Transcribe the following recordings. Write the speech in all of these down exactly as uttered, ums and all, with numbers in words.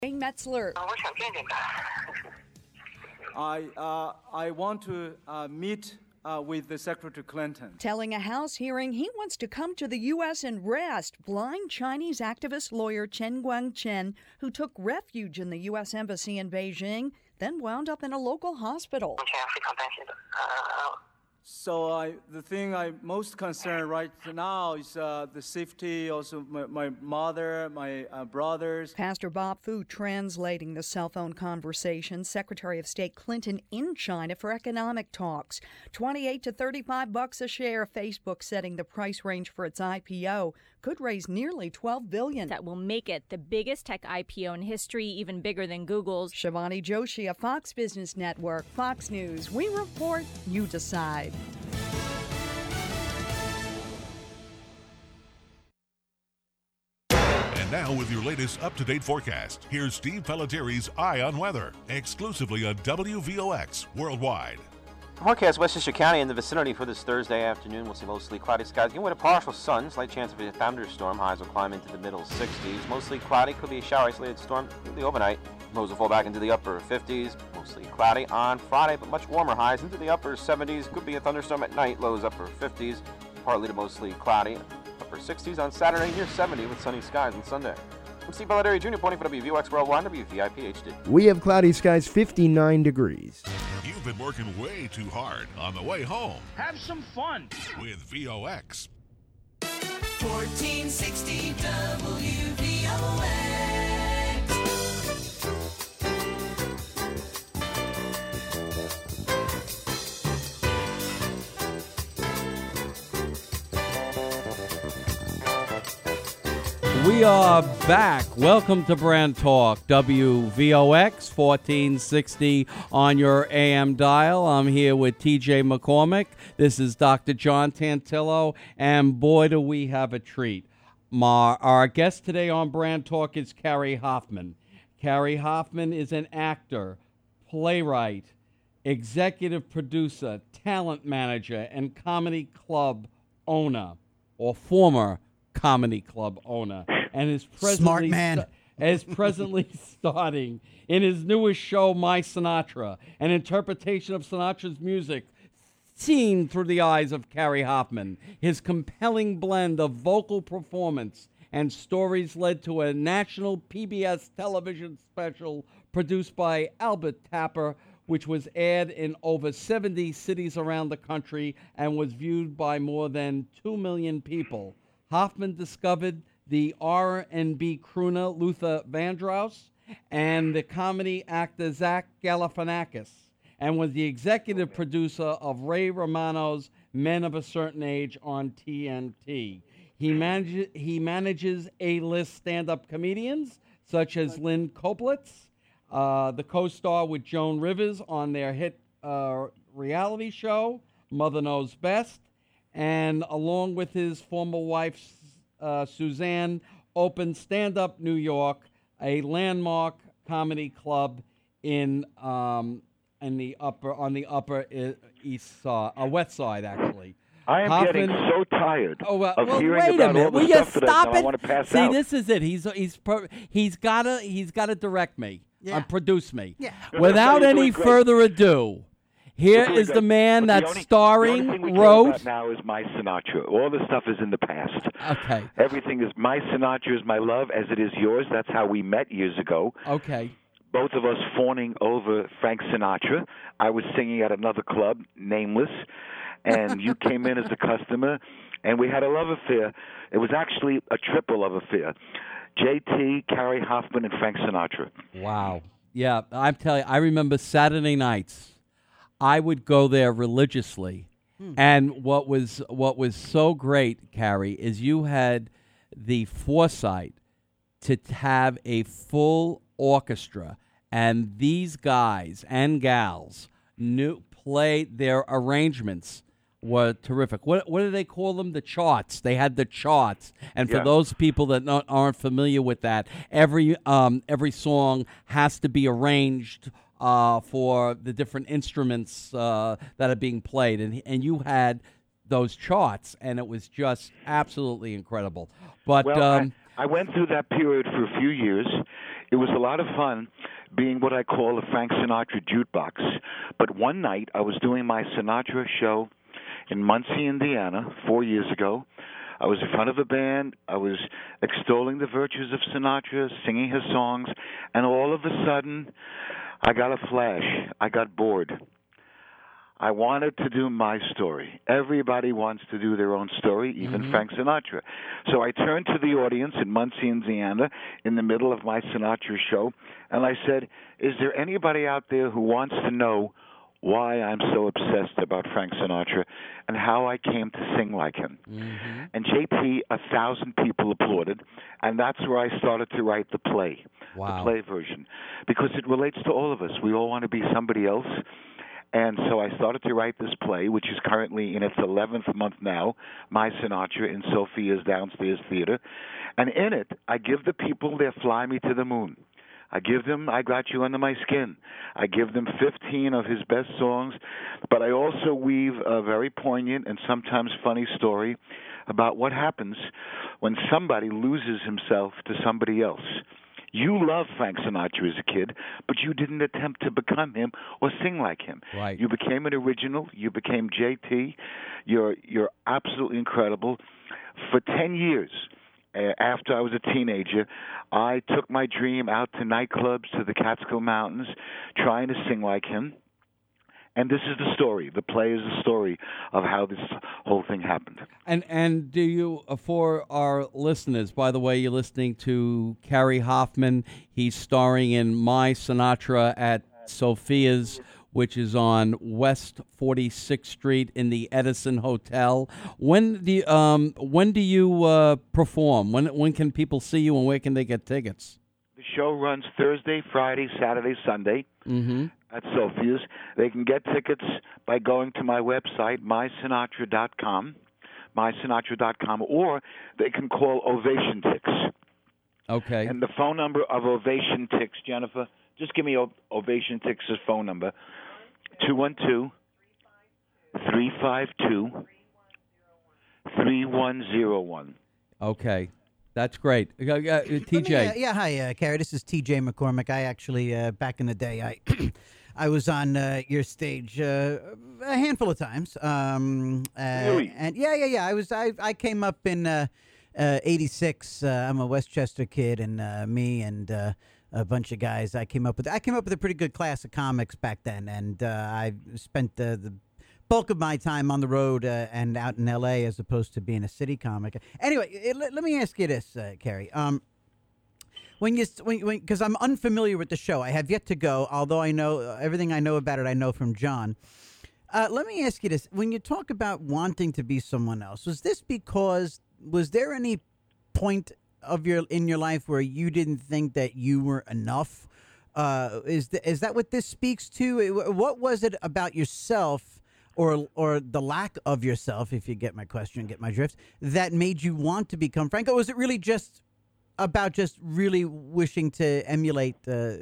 Metzler. I uh, I want to uh, meet uh, with the Secretary Clinton. Telling a House hearing he wants to come to the U S and rest. Blind Chinese activist lawyer Chen Guangchen, who took refuge in the U S Embassy in Beijing, then wound up in a local hospital. So I, the thing I'm most concerned right now is uh, the safety, also my, my mother, my uh, brothers. Pastor Bob Fu translating the cell phone conversation. Secretary of State Clinton in China for economic talks. twenty-eight to thirty-five bucks a share. Facebook setting the price range for its I P O. Could raise nearly twelve billion dollars. That will make it the biggest tech I P O in history, even bigger than Google's. Shivani Joshi of Fox Business Network. Fox News. We report, you decide. And now with your latest up-to-date forecast, here's Steve Pelletieri's Eye on Weather, exclusively on W V O X Worldwide. Forecast: Westchester County in the vicinity for this Thursday afternoon. We'll see mostly cloudy skies. Again with a partial sun, slight chance of a thunderstorm. Highs will climb into the middle sixties. Mostly cloudy, could be a shower isolated storm in the overnight. Lows will fall back into the upper fifties. Mostly cloudy on Friday, but much warmer. Highs into the upper seventies. Could be a thunderstorm at night. Lows upper fifties. Partly to mostly cloudy. Upper sixties on Saturday, near seventy with sunny skies on Sunday. I'm Steve Pelletieri Junior pointing for W V O X Worldwide, W V I P H D. We have cloudy skies, fifty-nine degrees. You've been working way too hard on the way home. Have some fun with V O X. fourteen sixty W V O X. We are back. Welcome to Brand Talk, W V O X fourteen sixty on your A M dial. I'm here with T J McCormick. This is Doctor John Tantillo, and boy, do we have a treat. My, our guest today on Brand Talk is Carrie Hoffman. Carrie Hoffman is an actor, playwright, executive producer, talent manager, and comedy club owner, or former comedy club owner, and is presently Smart man. st- is presently starting in his newest show, My Sinatra, an interpretation of Sinatra's music seen through the eyes of Carrie Hoffman. His compelling blend of vocal performance and stories led to a national P B S television special produced by Albert Tapper, which was aired in over seventy cities around the country and was viewed by more than two million people. Hoffman discovered the R and B crooner Luther Vandross and the comedy actor Zach Galifianakis, and was the executive producer of Ray Romano's Men of a Certain Age on T N T. He, manage, he manages A-list stand-up comedians such as Lynn Koplitz, uh, the co-star with Joan Rivers on their hit uh, reality show, Mother Knows Best, and along with his former wife, uh, Suzanne, opened Stand Up New York, a landmark comedy club in um, in the upper on the upper I- east side, uh, west side, actually. I am Hoffman, getting so tired oh, well, of well, hearing wait about a minute. all the Will you stuff that stop I, it? I want to pass See, out. this is it. He's he's per, he's gotta he's gotta direct me, Yeah. and produce me. Yeah. Without You're any doing great. further ado, here You're is doing the great. man But the that's only- starring, the only thing we wrote. care about now is My Sinatra. All the stuff is in the past. Okay. Everything is My Sinatra is my love, as it is yours. That's how we met years ago. Okay. Both of us fawning over Frank Sinatra. I was singing at another club, Nameless, and you came in as a customer, and we had a love affair. It was actually a triple love affair. J T, Carrie Hoffman, and Frank Sinatra. Wow. Yeah, I'm telling you, I remember Saturday nights. I would go there religiously. Hmm. And what was what was so great, Carrie, is you had the foresight to have a full orchestra, and these guys and gals knew play their arrangements were terrific. What what do they call them? The charts. They had the charts. And for Yeah. those people that not, aren't familiar with that, every um, every song has to be arranged uh, for the different instruments uh, that are being played. And and you had those charts, and it was just absolutely incredible. But well, um, I, I went through that period for a few years. it was a lot of fun being what I call a Frank Sinatra jukebox. But one night I was doing my Sinatra show in Muncie, Indiana, four years ago. I was in front of a band. I was extolling the virtues of Sinatra, singing his songs, and all of a sudden, I got a flash. I got bored. I wanted to do my story. Everybody wants to do their own story, even mm-hmm. Frank Sinatra. So I turned to the audience in Muncie, Indiana, in the middle of my Sinatra show, and I said, is there anybody out there who wants to know why I'm so obsessed about Frank Sinatra and how I came to sing like him? Mm-hmm. And J T, a thousand people applauded, and that's where I started to write the play, wow. the play version, because it relates to all of us. We all want to be somebody else. And so I started to write this play, which is currently in its eleventh month now, My Sinatra in Sophia's Downstairs Theater. And in it, I give the people their Fly Me to the Moon. I give them I Got You Under My Skin. I give them fifteen of his best songs, but I also weave a very poignant and sometimes funny story about what happens when somebody loses himself to somebody else. You loved Frank Sinatra as a kid, but you didn't attempt to become him or sing like him. Right. You became an original. You became J T. You're you're absolutely incredible. For ten years, uh, after I was a teenager, I took my dream out to nightclubs, to the Catskill Mountains, trying to sing like him. And this is the story. The play is the story of how this whole thing happened. And and do you, uh, for our listeners, by the way, you're listening to Carrie Hoffman. He's starring in My Sinatra at Sophia's, which is on West forty-sixth Street in the Edison Hotel. When do you, um when do you uh, perform? When when can people see you, and where can they get tickets? The show runs Thursday, Friday, Saturday, Sunday. Mm-hmm. At Sophia's. They can get tickets by going to my website, my sinatra dot com, my sinatra dot com, or they can call Ovation Tix. Okay. And the phone number of Ovation Tix, Jennifer, just give me o- Ovation Tix's phone number, two one two, three five two, three one zero one. Okay. That's great. Uh, uh, T J. Me, uh, yeah, hi, uh, Carrie. This is T J McCormick. I actually, uh, back in the day, I I was on uh, your stage uh, a handful of times. Um, uh, really? And yeah, yeah, yeah. I was. I I came up in uh, uh, eighty-six. Uh, I'm a Westchester kid, and uh, me and uh, a bunch of guys. I came up with. I came up with a pretty good class of comics back then, and uh, I spent uh, the bulk of my time on the road uh, and out in L A as opposed to being a city comic. Anyway, it, let, let me ask you this, uh, Carrie. Um, when you when because I'm unfamiliar with the show, I have yet to go. Although I know uh, everything I know about it, I know from John. Uh, let me ask you this: when you talk about wanting to be someone else, was this because was there any point of your in your life where you didn't think that you were enough? Uh, is the, is that what this speaks to? What was it about yourself? Or, or the lack of yourself, if you get my question, get my drift, that made you want to become Frank? Or was it really just about just really wishing to emulate uh,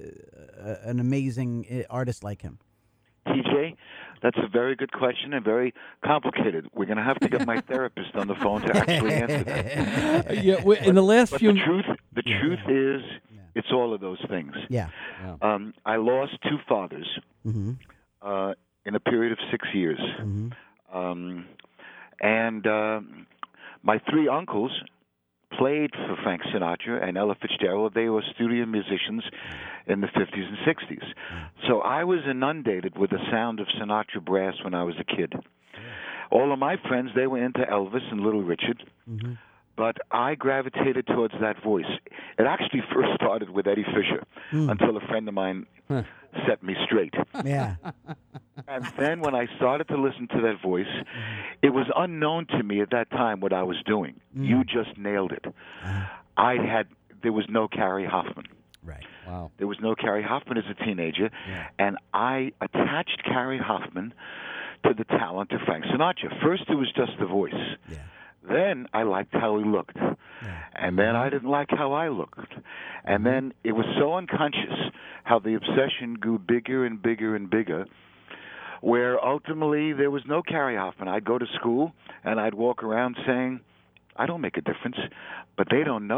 an amazing artist like him? T J, that's a very good question and very complicated. We're going to have to get my therapist on the phone to actually answer that. Uh, yeah, we- in the last but few, the truth, the Yeah. truth is, it's all of those things. Yeah. Um, I lost two fathers. Mm-hmm. Uh, in a period of six years. Mm-hmm. Um, and uh, my three uncles played for Frank Sinatra and Ella Fitzgerald. They were studio musicians in the fifties and sixties. So I was inundated with the sound of Sinatra brass when I was a kid. All of my friends, they were into Elvis and Little Richard. Mm-hmm. But I gravitated towards that voice. It actually first started with Eddie Fisher Mm. until a friend of mine Huh. set me straight. Yeah. And then when I started to listen to that voice, it was unknown to me at that time what I was doing. Mm. You just nailed it. Uh-huh. I had there was no Carrie Hoffman. Right. wow. There was no Carrie Hoffman as a teenager, Yeah. and I attached Carrie Hoffman to the talent of Frank Sinatra. First, it was just the voice. Yeah. Then I liked how he looked. Yeah. And then I didn't like how I looked. And then it was so unconscious how the obsession grew bigger and bigger and bigger, where ultimately there was no Carrie Hoffman. I'd go to school and I'd walk around saying, I don't make a difference, but they don't know.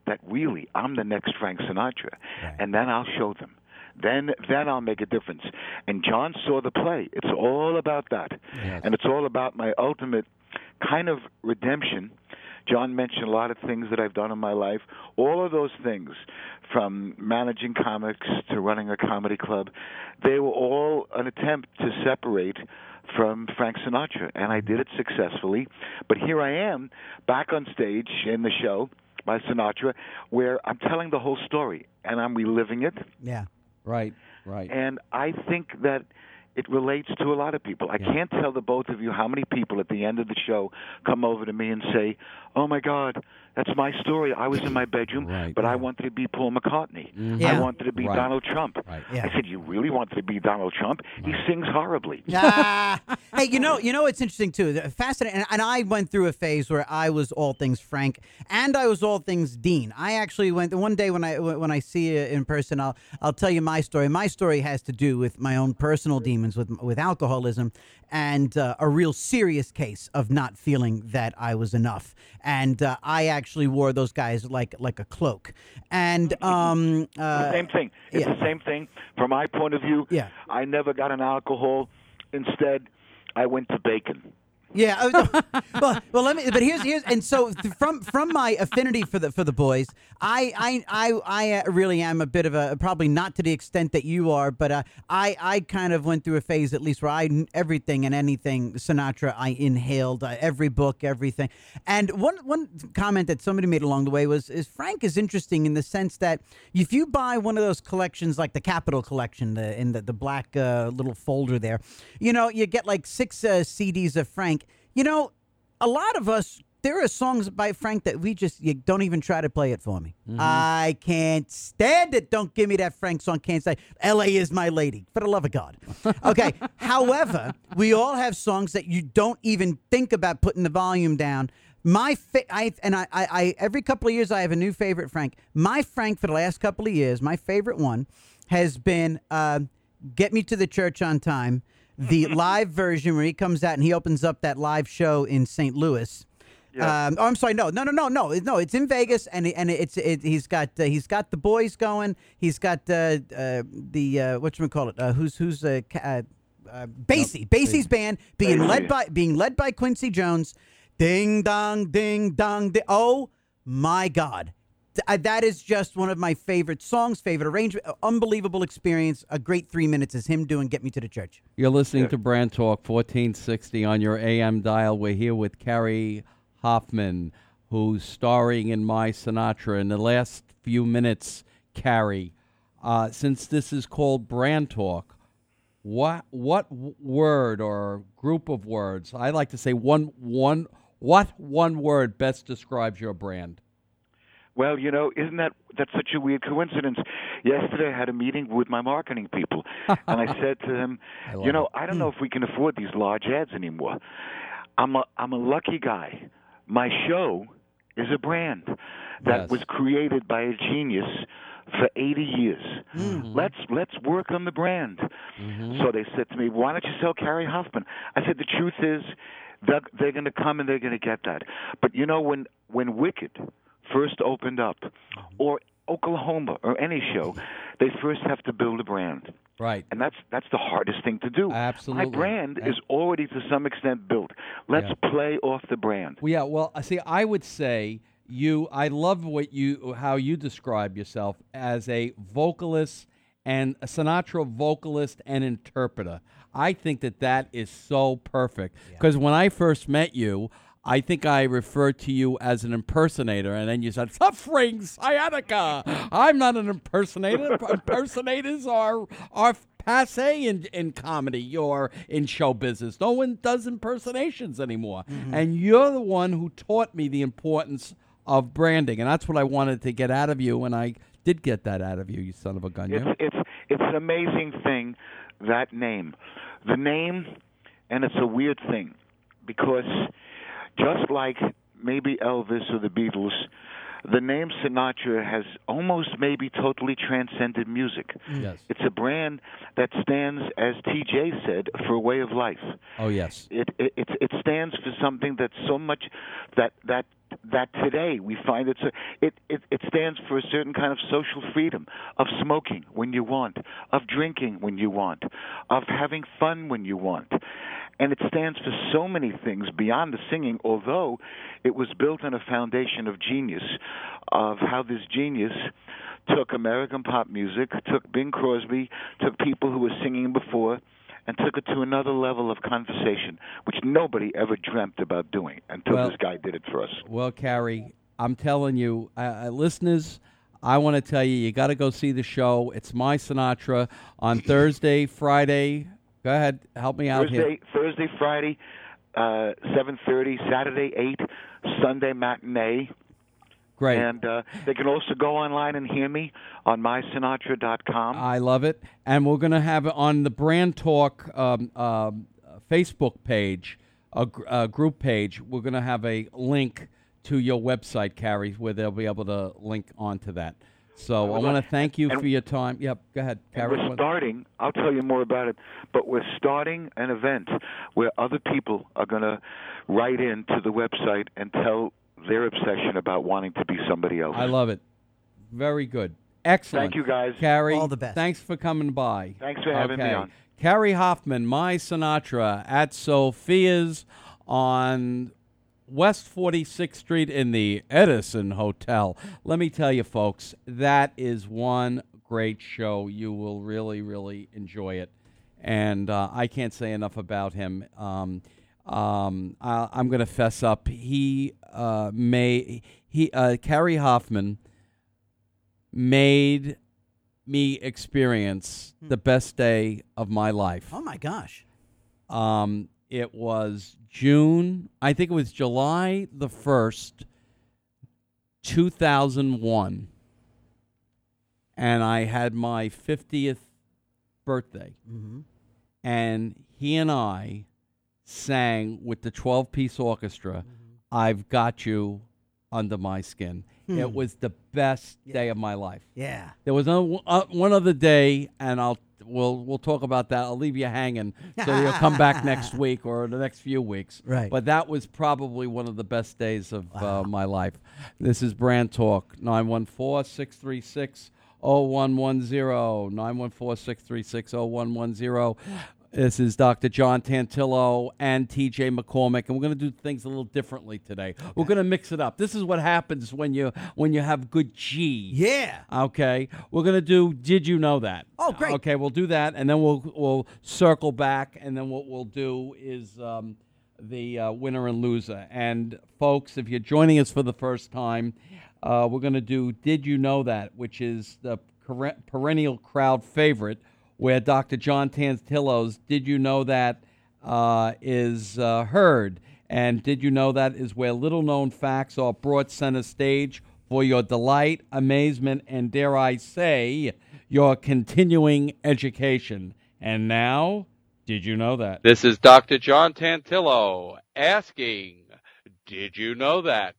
that really I'm the next Frank Sinatra, and then I'll show them. Then, then I'll make a difference. And John saw the play. It's all about that, Yes. and it's all about my ultimate kind of redemption. John mentioned a lot of things that I've done in my life. All of those things, from managing comics to running a comedy club, they were all an attempt to separate from Frank Sinatra, and I did it successfully. But here I am, back on stage in the show by Sinatra, where I'm telling the whole story, and I'm reliving it. Yeah. Right, right. And I think that it relates to a lot of people. I Yeah. can't tell the both of you how many people at the end of the show come over to me and say, "Oh my God, that's my story. I was in my bedroom, Right. but I wanted to be Paul McCartney. Mhm. Yeah. I wanted to be Right. Donald Trump." Right. Yeah. I said, "You really wanted to be Donald Trump? He sings horribly." Ah. Hey, you know, you know, it's interesting too. Fascinating. And, and I went through a phase where I was all things Frank, and I was all things Dean. I actually went one day when I when I see you in person, I'll I'll tell you my story. My story has to do with my own personal demons with with alcoholism and uh, a real serious case of not feeling that I was enough. And uh, I actually wore those guys like like a cloak. And um, uh, Same thing. It's yeah. the same thing. From my point of view, Yeah. I never got an alcohol. Instead, I went to bacon. Yeah. I was- well, well, let me. But here's here's and so th- from from my affinity for the for the boys, I I I I uh, really am a bit of a probably not to the extent that you are, but uh, I I kind of went through a phase at least where I everything and anything Sinatra I inhaled uh, every book, everything. And one one comment that somebody made along the way was is Frank is interesting in the sense that if you buy one of those collections like the Capitol collection, the in the the black uh, little folder there, you know you get like six uh, C Ds of Frank. You know, a lot of us, there are songs by Frank that we just, you don't even try to play it for me. Mm-hmm. I can't stand it. Don't give me that Frank song. Can't say, L A is my lady, for the love of God. Okay. However, we all have songs that you don't even think about putting the volume down. My fa- I and I, I, I, every couple of years I have a new favorite Frank. My Frank for the last couple of years, my favorite one has been uh, Get Me to the Church on Time. The live version where he comes out and he opens up that live show in Saint Louis. Yeah. Um, oh, I'm sorry. No, no, no, no, no. It- No, it's in Vegas, and it, and it's it, he's got uh, he's got the boys going. He's got uh, uh, the uh, what you call it? Uh, who's who's uh, ca- uh, uh, Basie Basie's band being Basie. led by being led by Quincy Jones. Ding dong, ding dong. Di- oh my God. Th- uh, That is just one of my favorite songs, favorite arrangement, uh, unbelievable experience. A great three minutes is him doing "Get Me to the Church." You're listening to Brand Talk fourteen sixty on your A M dial. We're here with Carrie Hoffman, who's starring in My Sinatra. In the last few minutes, Carrie, uh, since this is called Brand Talk, what what w- word or group of words? I like to say one one. What one word best describes your brand? Well, you know, isn't that that's such a weird coincidence? Yesterday, I had a meeting with my marketing people, and I said to them, I love "You know, it. I don't know if we can afford these large ads anymore. I'm a I'm a lucky guy. My show is a brand that Yes. was created by a genius for eighty years. Let's let's work on the brand." So they said to me, "Why don't you sell Carrie Hoffman?" I said, "The truth is, they're, they're going to come and they're going to get that. But you know, when when Wicked first opened up, or Oklahoma, or any show, they first have to build a brand." Right. And that's that's the hardest thing to do. Absolutely. My brand And- is already to some extent built. Let's Yeah. play off the brand. Well, yeah. Well, I see. I would say you. I love what you how you describe yourself as a vocalist and a Sinatra vocalist and interpreter. I think that that is so perfect because when I first met you, I think I referred to you as an impersonator, and then you said, "Suffering sciatica." I'm not an impersonator. Impersonators are are passe in, in comedy or in show business. No one does impersonations anymore. And you're the one who taught me the importance of branding, and that's what I wanted to get out of you, and I did get that out of you, you son of a gun. It's Yeah? it's it's an amazing thing, that name, the name, and it's a weird thing because just like maybe Elvis or the Beatles, the name Sinatra has almost maybe totally transcended music. Yes. It's a brand that stands, as T J said, for a way of life. Oh, yes. It it it, it stands for something that's so much that that that today we find it's a, it, it it stands for a certain kind of social freedom, of smoking when you want, of drinking when you want, of having fun when you want. And it stands for so many things beyond the singing, although it was built on a foundation of genius, of how this genius took American pop music, took Bing Crosby, took people who were singing before, and took it to another level of conversation, which nobody ever dreamt about doing until Well- this guy did it for us. Well, Carrie, I'm telling you, uh, uh, listeners, I want to tell you, you got to go see the show. It's My Sinatra on Thursday, Friday. Go ahead, help me out Thursday, here. Thursday, Friday, uh, seven thirty, Saturday, eight, Sunday matinee. Great. And uh, they can also go online and hear me on my sinatra dot com. I love it. And we're going to have it on the Brand Talk um, um, Facebook page, a, gr- a group page. We're going to have a link to your website, Carrie, where they'll be able to link onto that. So I want to thank you and- for your time. Yep, go ahead, And Carrie. we're What- starting, I'll tell you more about it, but we're starting an event where other people are going to write in to the website and tell their obsession about wanting to be somebody else. I love it. Very good. Excellent. Thank you, guys. Carrie, All the best. Thanks for coming by. Thanks for having me Okay. on. Carrie Hoffman, My Sinatra, at Sophia's on West forty-sixth Street in the Edison Hotel. Let me tell you, folks, that is one great show. You will really, really enjoy it. And uh, I can't say enough about him. Um, um, I, I'm going to fess up. He uh, may he uh, Carrie Hoffman made me experience the best day of my life. Oh my gosh. Um, it was June, I think it was July the first, two thousand one. And I had my fiftieth birthday. Mm-hmm. And he and I sang with the twelve-piece orchestra, I've Got You Under My Skin. Hmm. It was the best day of my life. Yeah. There was no, uh, one other day, and I'll we'll we'll talk about that. I'll leave you hanging, so you'll come back next week or the next few weeks. Right. But that was probably one of the best days of uh, my life. This is Brand Talk, nine one four, six three six, zero one one zero, nine one four, six three six, zero one one zero. This is Doctor John Tantillo and T J McCormick, and we're going to do things a little differently today. Okay. We're going to mix it up. This is what happens when you when you have good G. Yeah. Okay. We're going to do Did You Know That? Oh, great. Okay, we'll do that, and then we'll we'll circle back, and then what we'll do is um, the uh, winner and loser. And, folks, if you're joining us for the first time, uh, we're going to do Did You Know That, which is the per- perennial crowd favorite, where Doctor John Tantillo's Did You Know That uh, is uh, heard. And Did You Know That is where little-known facts are brought center stage for your delight, amazement, and, dare I say, your continuing education. And now, Did You Know That? This is Doctor John Tantillo asking, Did you know that?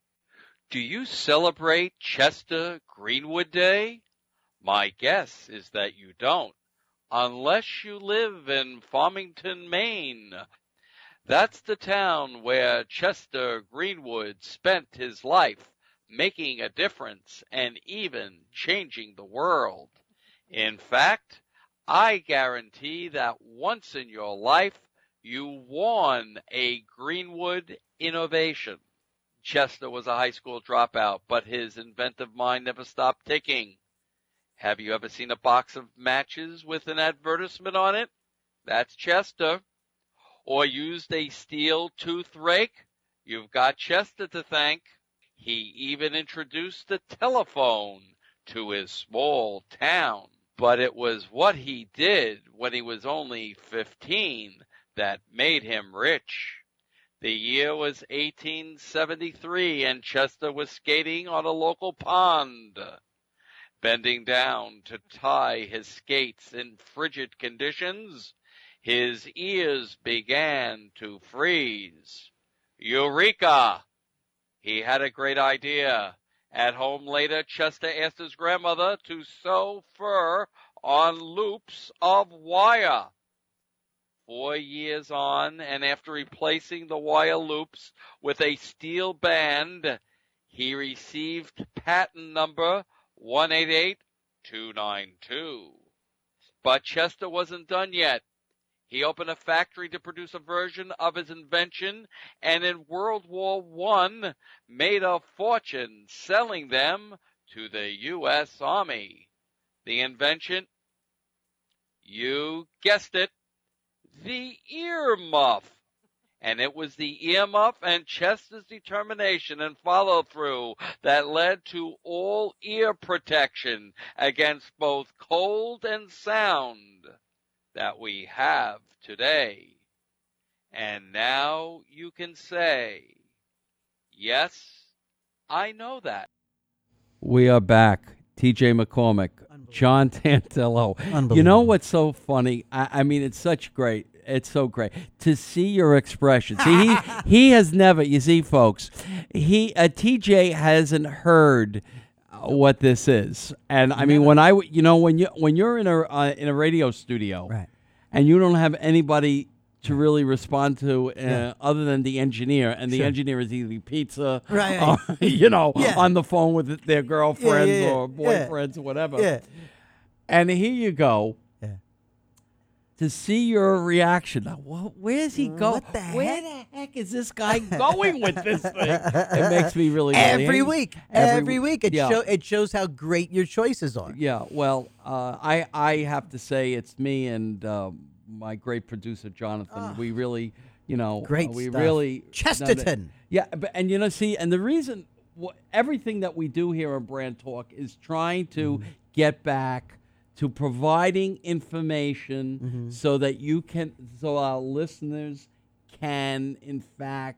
Do you celebrate Chester Greenwood Day? My guess is that you don't, unless you live in Farmington, Maine. That's the town where Chester Greenwood spent his life making a difference and even changing the world. In fact, I guarantee that once in your life you won a Greenwood innovation. Chester was a high school dropout, but his inventive mind never stopped ticking. Have you ever seen a box of matches with an advertisement on it? That's Chester. Or used a steel tooth rake? You've got Chester to thank. He even introduced the telephone to his small town. But it was what he did when he was only fifteen that made him rich. The year was eighteen seventy-three, and Chester was skating on a local pond. Bending down to tie his skates in frigid conditions, his ears began to freeze. Eureka! He had a great idea, At home later, Chester asked his grandmother to sew fur on loops of wire. Four years on, and after replacing the wire loops with a steel band, he received patent number one eight eight two nine two. But Chester wasn't done yet. He opened a factory to produce a version of his invention, and in World War One made a fortune selling them to the U S Army. The invention, you guessed it, the earmuff. And it was the earmuff and Chester's determination and follow-through that led to all ear protection against both cold and sound that we have today. And now you can say, yes, I know that. We are back. T J McCormick, John Tantillo. You know what's so funny? I, I mean, it's such great. It's so great to see your expression. See, he he has never. You see, folks, he uh, T J hasn't heard uh, what this is, and I mean, when I, you know, when you when you're in a uh, in a radio studio, right, and you don't have anybody to really respond to uh, yeah. other than the engineer, and the sure. engineer is eating pizza, right, uh, you know, yeah. on the phone with their girlfriends yeah, yeah, yeah. or boyfriends yeah. or whatever. Yeah. And here you go. Yeah. To see your reaction. Now, wh- where's he going? What the Where heck? the heck is this guy going with this thing? It makes me really, really Every angry. week. Every, Every week. It, yeah. show, it shows how great your choices are. Yeah, well, uh, I, I have to say it's me and uh, my great producer, Jonathan. Oh. We really, you know. Great uh, we stuff. really. Chesterton. Yeah, but, and you know, see, and the reason, wh- everything that we do here on Brand Talk is trying to mm. get back to providing information mm-hmm. so that you can, so our listeners can, in fact,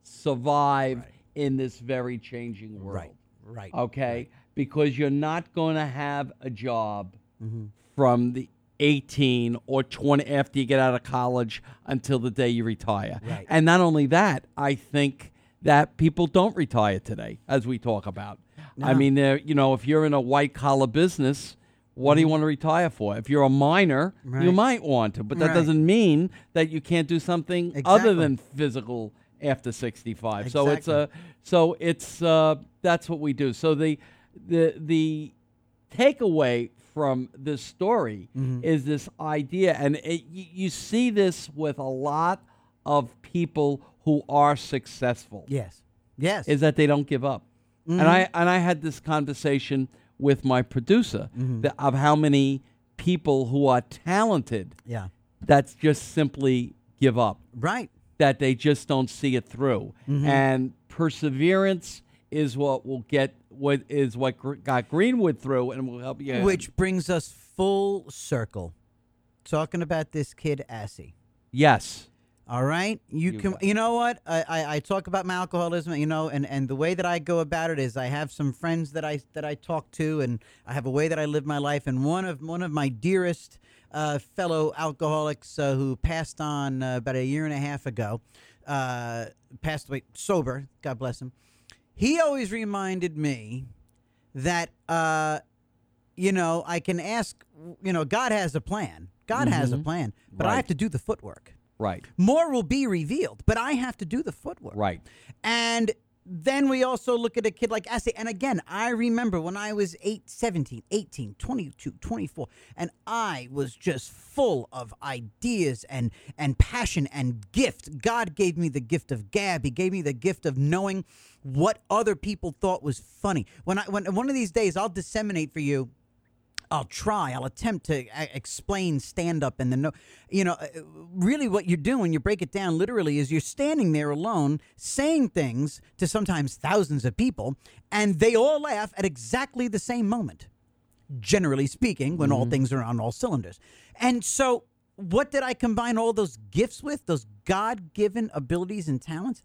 survive right. in this very changing world. Right, right. Okay? Right. Because you're not going to have a job mm-hmm. from the eighteen or twenty after you get out of college until the day you retire. Right. And not only that, I think that people don't retire today, as we talk about. No. I mean, there, you know, if you're in a white-collar business, what do you want to retire for? If you're a miner, right. you might want to, but that right. doesn't mean that you can't do something exactly. other than physical after sixty-five. Exactly. So it's a, so it's uh, that's what we do. So the the the takeaway from this story mm-hmm. is this idea, and it, you, you see this with a lot of people who are successful. Yes, yes, is that they don't give up. Mm-hmm. And I and I had this conversation with my producer mm-hmm. the, of how many people who are talented yeah. that just simply give up. Right. That they just don't see it through. Mm-hmm. And perseverance is what will get what is what gr- got Greenwood through and will help you. Which brings us full circle. Talking about this kid Assy. Yes. All right, you, You can. got You know what? I, I, I talk about my alcoholism. You know, and, and the way that I go about it is I have some friends that I that I talk to, and I have a way that I live my life. And one of one of my dearest uh, fellow alcoholics uh, who passed on uh, about a year and a half ago, uh, passed away sober. God bless him. He always reminded me that uh, you know I can ask. You know, God has a plan. God mm-hmm. has a plan, but right. I have to do the footwork. Right. More will be revealed, but I have to do the footwork. Right. And then we also look at a kid like Assy. And again, I remember when I was eight, seventeen, eighteen, twenty-two, twenty-four, and I was just full of ideas and, and passion and gift. God gave me the gift of gab. He gave me the gift of knowing what other people thought was funny. When I when one of these days, I'll disseminate for you. I'll try. I'll attempt to a- explain stand-up and the no, you know, uh, really what you're doing, you break it down literally, is you're standing there alone saying things to sometimes thousands of people, and they all laugh at exactly the same moment, generally speaking, when mm-hmm. all things are on all cylinders. And so what did I combine all those gifts with, those God-given abilities and talents?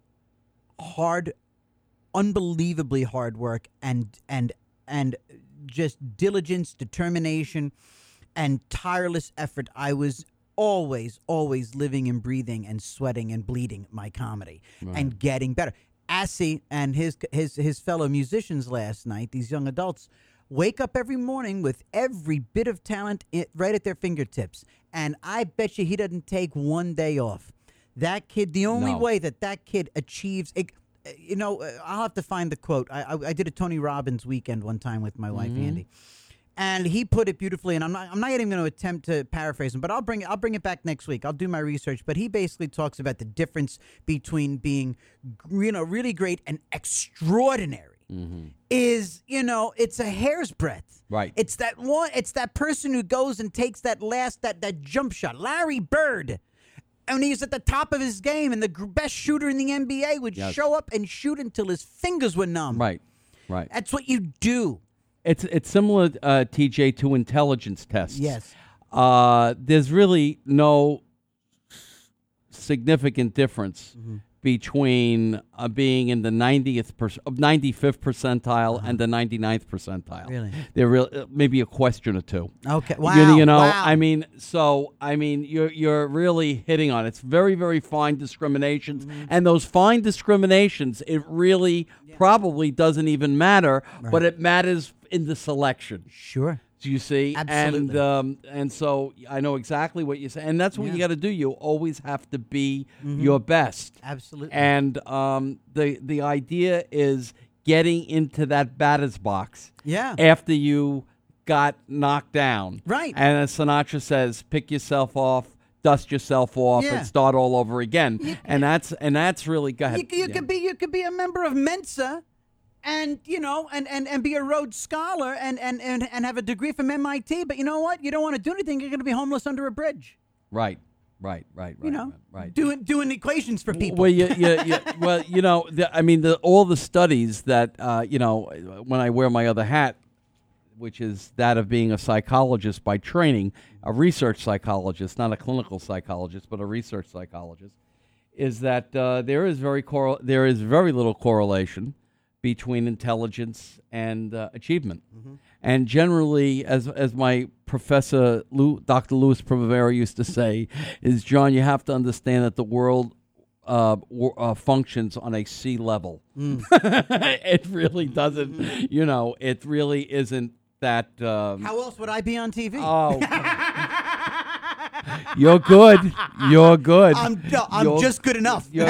Hard, unbelievably hard work and and and just diligence, determination, and tireless effort. I was always, always living and breathing and sweating and bleeding my comedy right. and getting better. Assy and his his his fellow musicians last night, these young adults, wake up every morning with every bit of talent i- right at their fingertips. And I bet you he doesn't take one day off. That kid, the only No. way that that kid achieves, it, you know, uh, I'll have to find the quote. I, I, I did a Tony Robbins weekend one time with my wife, Mhm. Andy. And he put it beautifully, and I'm not. I'm not even going to attempt to paraphrase him, but I'll bring. I'll bring it back next week. I'll do my research. But he basically talks about the difference between being, you know, really great and extraordinary. Mm-hmm. Is you know, it's a hair's breadth. Right. It's that one. It's that person who goes and takes that last that that jump shot. Larry Bird. And he's at the top of his game, and the gr- best shooter in the N B A would Yes. show up and shoot until his fingers were numb. Right. Right. That's what you do. It's it's similar, uh, T J, to intelligence tests. Yes. Uh, there's really no significant difference Mm-hmm. between uh, being in the ninetieth per- ninety-fifth percentile and the ninety-ninth percentile. Really? There real uh, maybe a question or two. Okay. You- Wow. You, know, Wow. I mean, so I mean, you're you're really hitting on it. It's very very fine discriminations, Mm-hmm. and those fine discriminations, it really probably doesn't even matter, Right. but it matters in the selection. Sure. Do you see? Absolutely. And um, and so I know exactly what you say, and that's what Yeah. you got to do. You always have to be Mhm. your best. Absolutely. And um, the the idea is getting into that batter's box. Yeah. After you got knocked down. Right. And as Sinatra says, pick yourself off, dust yourself off, Yeah. and start all over again. and that's and that's really go ahead. You, you Yeah. could be you could be a member of Mensa, and you know, and, and, and be a Rhodes Scholar, and, and, and, and have a degree from M I T. But you know what? You don't want to do anything. You're going to be homeless under a bridge. Right. Right. Right. Right. You know, right. doing doing equations for people. Well, you, you, you, well, you know, the, I mean, the, all the studies that, uh, you know, when I wear my other hat, which is that of being a psychologist by training, a research psychologist, not a clinical psychologist, but a research psychologist, is that uh, there is very correl- there is very little correlation between intelligence and uh, achievement. Mm-hmm. And generally, as as my professor, Lou, Doctor Louis Primavera, used to say, is, John, you have to understand that the world uh, w- uh, functions on a sea level. Mm. It really doesn't, you know, it really isn't that... Um, How else would I be on T V? Oh, you're good. You're good. I'm no, I'm You're- just good enough. you're-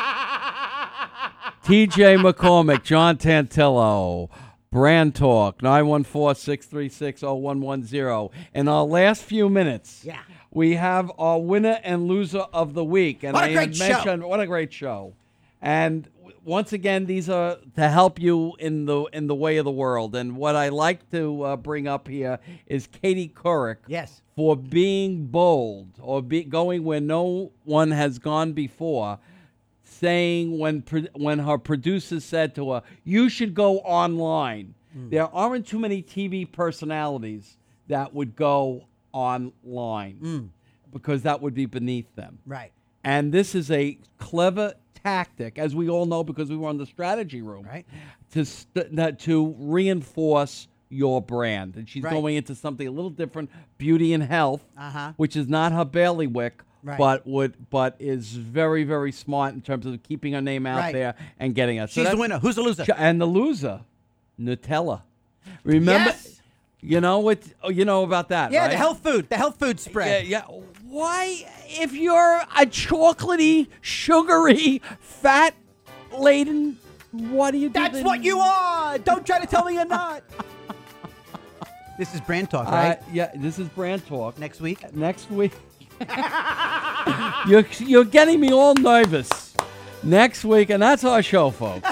T J McCormick, John Tantillo, Brand Talk, nine one four, six three six, zero one one zero. In our last few minutes, Yeah. we have our winner and loser of the week. And What a I great had show. mentioned, what a great show. And w- once again, these are to help you in the in the way of the world. And what I like to uh, bring up here is Katie Couric. Yes. For being bold or be, going where no one has gone before, saying when pro- when her producer said to her, "You should go online." Mm. There aren't too many T V personalities that would go online Mm. because that would be beneath them. Right. And this is a clever tactic, as we all know because we were in the strategy room, Right. to st- that- to reinforce your brand. And she's Right. going into something a little different, beauty and health, Uh-huh. which is not her bailiwick, Right. but would but is very very smart in terms of keeping her name out Right. there and getting us. She's the winner. Who's the loser? And the loser, Nutella. Remember, Yes. you know what? Oh, you know about that, Yeah, right? the health food, the health food spread. Yeah, yeah. Why, if you're a chocolatey, sugary, fat-laden, what do you do? That's then? what you are. Don't try to tell me you're not. This is Brand Talk, Uh, right? yeah, this is Brand Talk. Next week. Next week. you're, you're getting me all nervous. Next week, and that's our show, folks.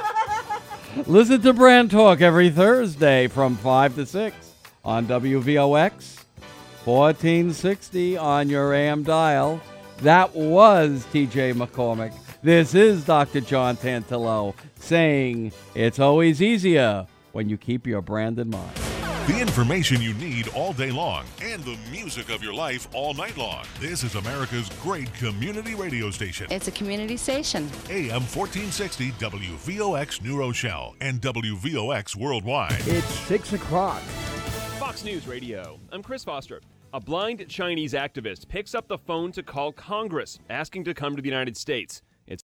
Listen to Brand Talk every Thursday from five to six on W V O X, fourteen sixty on your A M dial. That was T J McCormick. This is Doctor John Tantillo saying it's always easier when you keep your brand in mind. The information you need all day long and the music of your life all night long. This is America's great community radio station. It's a community station. A M fourteen sixty W V O X New Rochelle and W V O X Worldwide. It's six o'clock. Fox News Radio. I'm Chris Foster. A blind Chinese activist picks up the phone to call Congress, asking to come to the United States.